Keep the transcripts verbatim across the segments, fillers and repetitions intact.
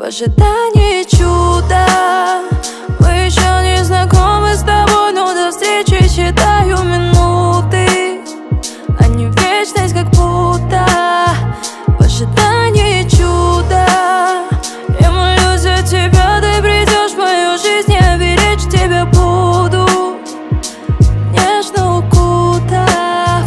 ожидании чуда. Мы еще не знакомы с тобой, но до встречи считаю минуты, а не вечность как будто. В ожидании чуда я молюсь за тебя, ты придешь в мою жизнь, я беречь тебя буду, нежно укутав.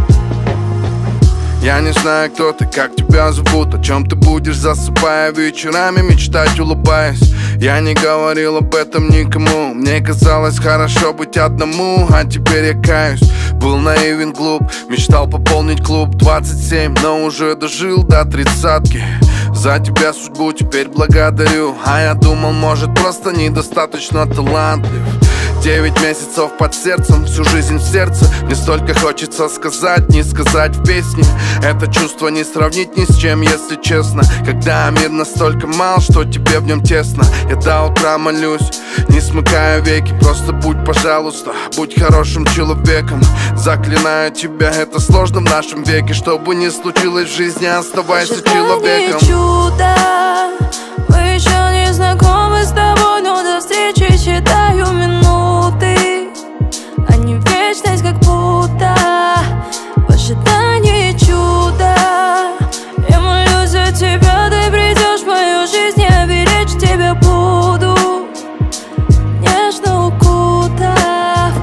Я не знаю, кто ты, как тебя зовут, о чем ты будешь, засыпая вечерами, мечтать улыбаясь. Я не говорил об этом никому, мне казалось хорошо быть одному, а теперь я каюсь. Был наивен, глуп, мечтал пополнить клуб двадцать семь, но уже дожил до тридцатки. За тебя судьбу теперь благодарю, а я думал, может, просто недостаточно талантлив. Девять месяцев под сердцем, всю жизнь в сердце. Мне столько хочется сказать, не сказать в песне. Это чувство не сравнить ни с чем, если честно. Когда мир настолько мал, что тебе в нем тесно. Я до утра молюсь, не смыкая веки. Просто будь, пожалуйста, будь хорошим человеком. Заклинаю тебя, это сложно в нашем веке. Что бы ни случилось в жизни, оставайся человеком. Чудо. Мы еще не знакомы с тобой, но до встречи считаю минуты, а не вечность как будто. В ожидании чуда я молюсь за тебя, ты придешь в мою жизнь, я беречь тебя буду, нежно укутав.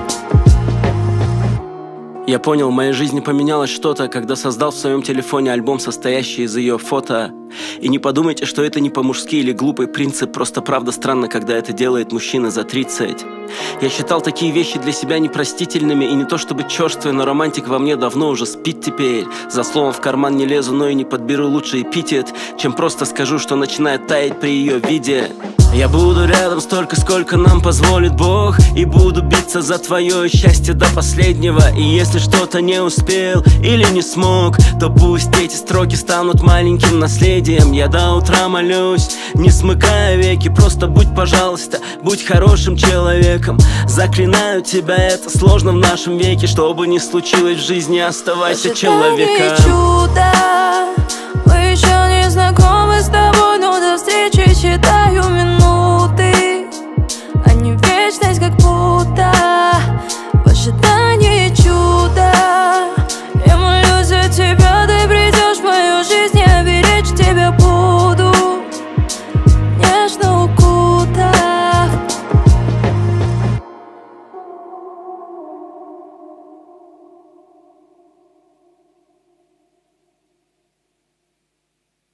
Я понял, в моей жизни поменялось что-то, когда создал в своем телефоне альбом, состоящий из ее фото. И не подумайте, что это не по-мужски или глупый принцип, просто правда странно, когда это делает мужчина за тридцать. Я считал такие вещи для себя непростительными, и не то чтобы черствый, но романтик во мне давно уже спит теперь. За словом в карман не лезу, но и не подберу лучший эпитет, чем просто скажу, что начинает таять при ее виде. Я буду рядом столько, сколько нам позволит Бог, и буду биться за твое счастье до последнего. И если что-то не успел или не смог, то пусть эти строки станут маленьким наследием. Я до утра молюсь, не смыкая веки. Просто будь, пожалуйста, будь хорошим человеком. Заклинаю тебя, это сложно в нашем веке. Что бы ни случилось в жизни, оставайся человеком. Чудо. Мы еще не знакомы с тобой, но до встречи считаю минуты, а не вечность как будто.